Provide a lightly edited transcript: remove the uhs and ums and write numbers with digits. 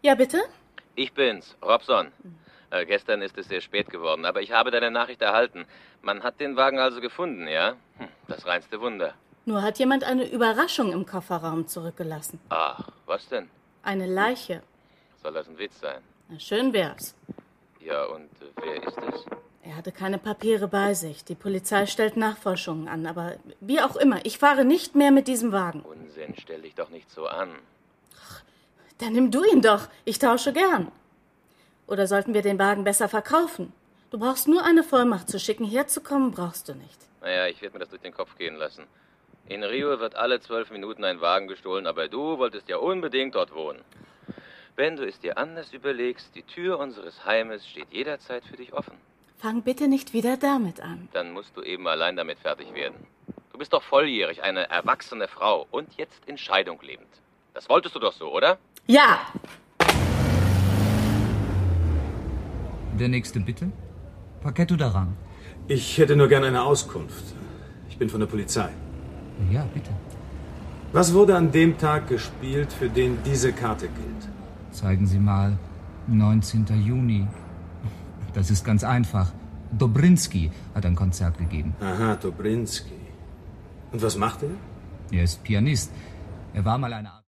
Ja, bitte? Ich bin's, Robson. Gestern ist es sehr spät geworden, aber ich habe deine Nachricht erhalten. Man hat den Wagen also gefunden, ja? Das reinste Wunder. Nur hat jemand eine Überraschung im Kofferraum zurückgelassen. Ach, was denn? Eine Leiche. Soll das ein Witz sein? Na, schön wär's. Ja, und wer ist es? Er hatte keine Papiere bei sich. Die Polizei stellt Nachforschungen an, aber wie auch immer, ich fahre nicht mehr mit diesem Wagen. Unsinn, stell dich doch nicht so an. Dann nimm du ihn doch. Ich tausche gern. Oder sollten wir den Wagen besser verkaufen? Du brauchst nur eine Vollmacht zu schicken. Herzukommen brauchst du nicht. Naja, ich werde mir das durch den Kopf gehen lassen. In Rio wird alle 12 Minuten ein Wagen gestohlen, aber du wolltest ja unbedingt dort wohnen. Wenn du es dir anders überlegst, die Tür unseres Heimes steht jederzeit für dich offen. Fang bitte nicht wieder damit an. Dann musst du eben allein damit fertig werden. Du bist doch volljährig, eine erwachsene Frau und jetzt in Scheidung lebend. Das wolltest du doch so, oder? Ja! Der nächste bitte. Paquetto daran. Ich hätte nur gerne eine Auskunft. Ich bin von der Polizei. Ja, bitte. Was wurde an dem Tag gespielt, für den diese Karte gilt? Zeigen Sie mal. 19. Juni. Das ist ganz einfach. Dobrinski hat ein Konzert gegeben. Aha, Dobrinski. Und was macht er? Er ist Pianist. Er war mal eine Art...